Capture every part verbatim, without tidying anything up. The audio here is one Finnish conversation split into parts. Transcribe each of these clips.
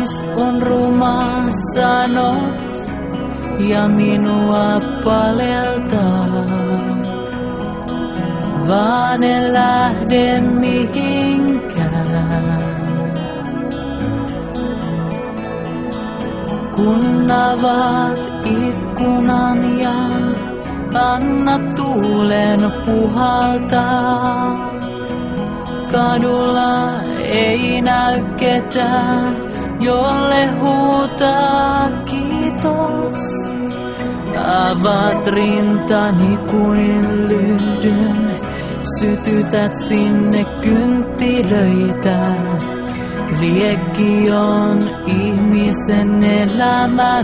Kaunis on ruma sanot ja minua paleltaa, vaan en lähde mihinkään. Kun avaat ikkunan ja anna tuulen puhaltaa, kadulla ei näy ketään, jolle huutaa kiitos. Avaat rintani kuin lyhdyn, sytytät sinne kynttilöitä. Liekki on ihmisen elämän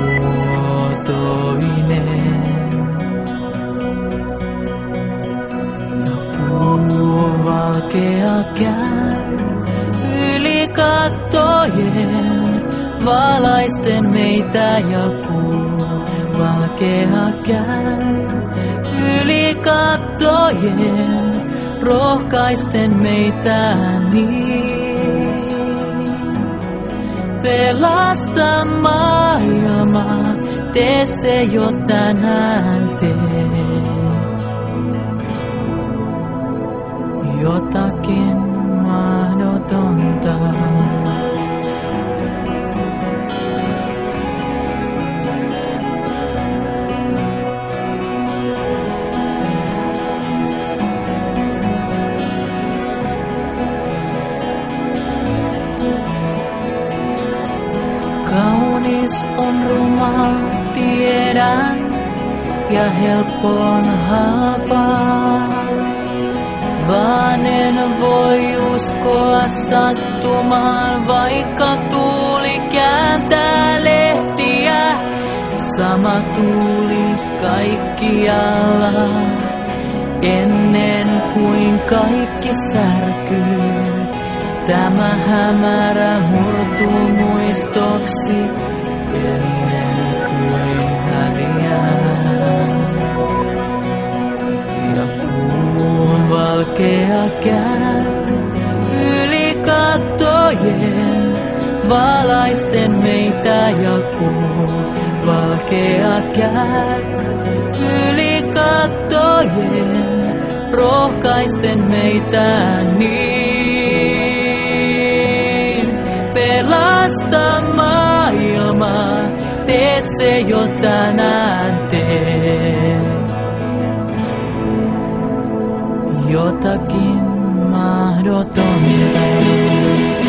muotoinen. Ja puu valkea käy yli kattojen, valaisten meitä ja kuu valkea käy yli kattojen, rohkaisten meitä niin. Pelasta maailmaa, tee se jo tänään tee. Jotakin mahdotonta. Kaunis on ruma, tiedän, ja helppo on halpaa. Vaan en voi uskoa sattumaan, vaikka tuuli kääntää lehtiä. Sama tuuli kaikkialla, ennen kuin kaikki särkyy. Tämä hämärä murtuu muistoksi, ennen kuin häviää. Ja puun valkea käy yli kattojen, valaisten meitä ja kuu valkea käy yli kattojen, rohkaisten meitä niin. Pelasta maailmaa, tee se jo tänään tee. Jotakin mahdotonta.